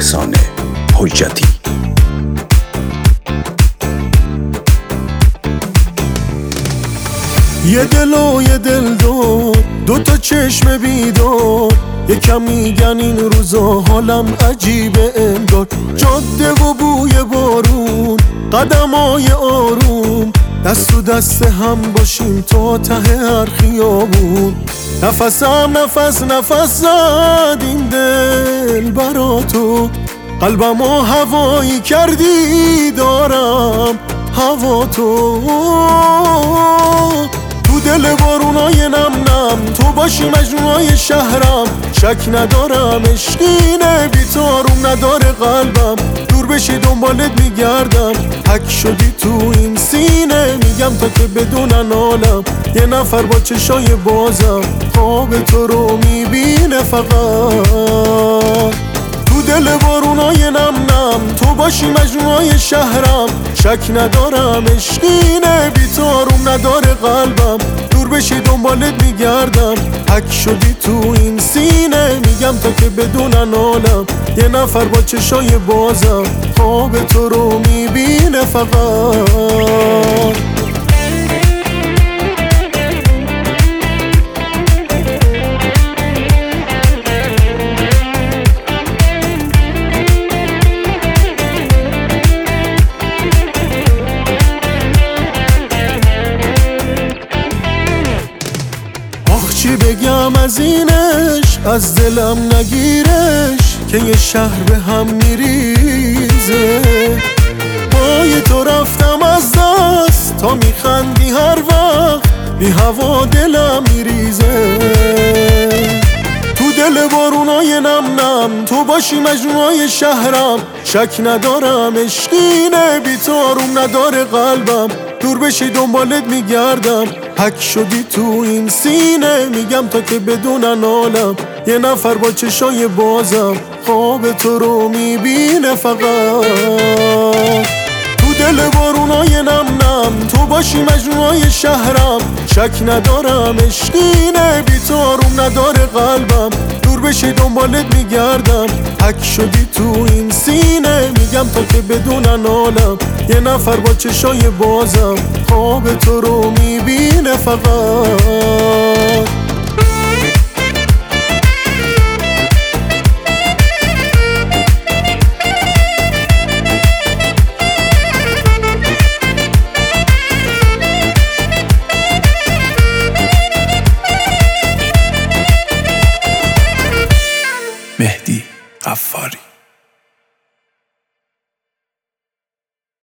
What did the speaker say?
احسان حجتی. یه دل و یه دل دو تا چشم بیدار، یکم میگن این روزا حالم عجیبه انگار. جاده و بوی بارون، قدمای آروم، دست تو دست هم باشیم تا ته هر خیابون. نفسم نفس زد این دل برا تو، قلبمو هوایی کردی دارم هوا تو. تو دل بارونای نم نم تو باشی مجنونای شهرم، شک ندارم عشقینه بی تو آروم نداره قلبم. دور بشی دنبالت میگردم، حک شدی تو این سینه، میگم تا که بدونن عالم یه نفر با چشای بازم خواب تو رو میبینه فقط. تو دل بارونای نم نم تو باشی مجنونای شهرم، شک ندارم عشقینه بی تو آروم نداره قلبم. دور بشی دنبالت میگردم، حک شدی تو این سینه، میگم تا که بدونن عالم یه نفر با چشای بازم خواب تو رو میبینه فقط. چی بگم از اینش، از دلم نگیرش که یه شهر به هم میریزه. پای تو رفتم از دست تا میخندی هر وقت، بی هوا دلم میریزه. تو دل بارونای نم نم تو باشی مجنونای شهرم، شک ندارم عشقینه بی تو آروم نداره قلبم. دور بشی دنبالت میگردم، حک شدی تو این سینه، میگم تا که بدونن عالم یه نفر با چشای بازم خواب تو رو میبینه فقط. تو دل بارونای نم نم تو باشی مجنونای شهرم، شک ندارم عشقینه بی تو آروم نداره قلبم. دور بشی دنبالت میگردم، حک شدی تو این سینه، میگم تا که بدونن عالم یه نفر با چشای بازم خواب تو رو میبینه فقط. مهدی قفاری.